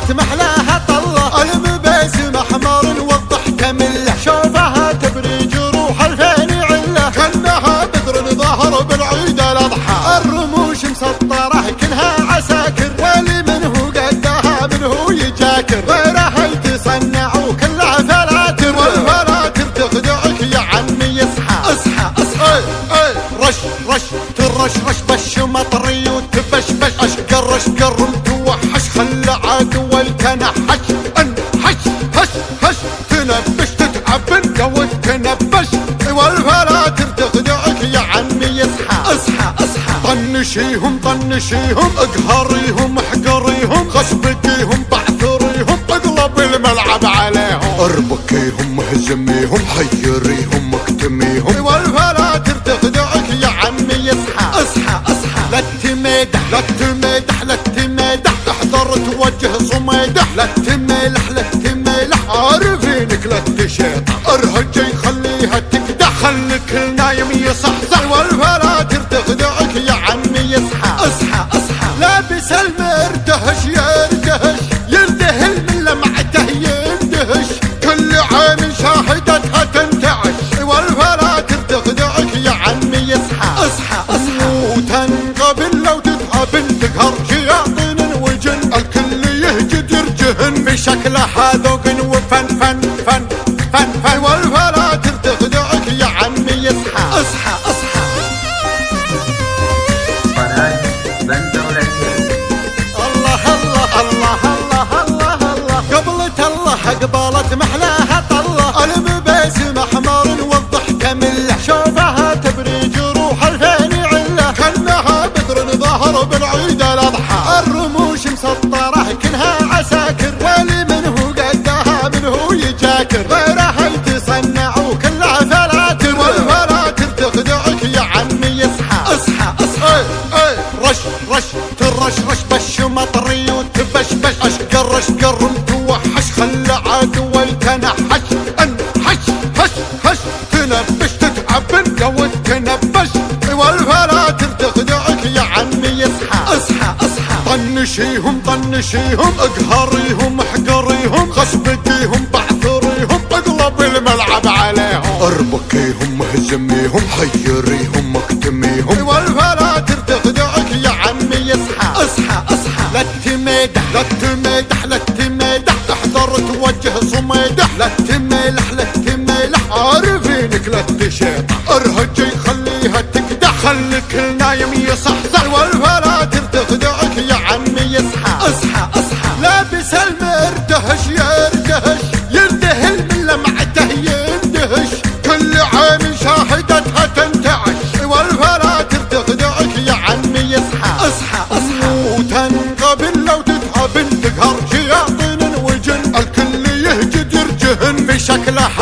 قبلت محلاها طله، المباسم احمر والضحكه مله، شوفها تبري جروح الفين عله، كانها بدر ظهر بالعيد الاضحى، الرموش مسطره كلها عساكر، واللي منه قدها منه يجاكر، غيرها يتصنع وكلها فلاتر، والفلاتر تخدعك يا عمي اصحى اصحى اصحى. رش رش ترشرش بش مطري وتبشبش، اشقر اشقر وتوحش، خلى عدو التنحش، انحش هش هش، تنبش تتعب انت وتنبش، والفلاتر تخدعك يا عمي اصحى اصحى اصحى. طنشيهم طنشيهم، اقهريهم احقريهم، خشبكيهم بعثريهم، اقلب الملعب عليهم، اربكيهم اهزميهم، حيريهم اكتميهم، والفلاتر تخدعك يا عمي اصحى اصحى اصحى. لا تمدح لا تمدح لا تمدح، احذر توجه صميدح، لا تملح لا تملح، عارفينك لا تشيطح، ارهجي خليها تكدح، خليك النايم يصحصح، والفلاتر تخدعك يا عمي اصحى اصحى اصحى. لابس المرتهش يردهش، يردهل من لمعته يندهش، كل عين شاهدتها تنتعش، والفلاتر تخدعك يا عمي اصحى اصحى اصحى. وتنقبل لو تتعب تقهر شياطين وجن، الكل يهجد يرجهن، في شكلها ذوق وفن فن فن فن فن، والفلاتر تخدعك يا عمي اصحى اصحى اصحى. قناة بندر العتيق. الله الله الله الله الله الله، قبلت الله قبلت محلاها طله، المباسم احمر والضحكه مله، شوفها تبري جروح الفين عله، كانها بدر ظهر بالعيد الاضحى، الرموش مسطره كلها عساكر، واللي منه قدها منه يجاكر، غيرها يتصنع وكلها فلاتر، والفلاتر تخدعك يا عمي اصحى اصحى اصحى. رش رش ترشرش بش مطري وتبشبش، اشقر اشقر وتوحش، خلى عدو التنحش، انحش هش هش، تنبش تتعب انت وتنبش، والفلاتر تخدعك يا عمي اصحى اصحى اصحى. طنشيهم طنشيهم، اقهريهم احقريهم، خشبكيهم بعثريهم، اقلب الملعب عليهم، اربكيهم اهزميهم، حيريهم اكتميهم، والفلاتر تخدعك يا عمي اصحى اصحى اصحى. لا تمدح لا تمدح لا تمدح، احذر توجه صميدح، لا تملح لا تملح، عارفينك لا تشيطح، ارهجي خليها تكدح، خليك النايم يصحصح، والفلاتر تخدعك يا عمي اصحى اصحى اصحى. لابس المرتهش يردهش، يردهل من لمعته يندهش، كل عين شاهدتها تنتعش، والفلاتر تخدعك يا عمي اصحى اصحى اصحى. وتنقبل لو تتعب تقهر شياطين وجن، الكل يهجد يرجهن، في شكلها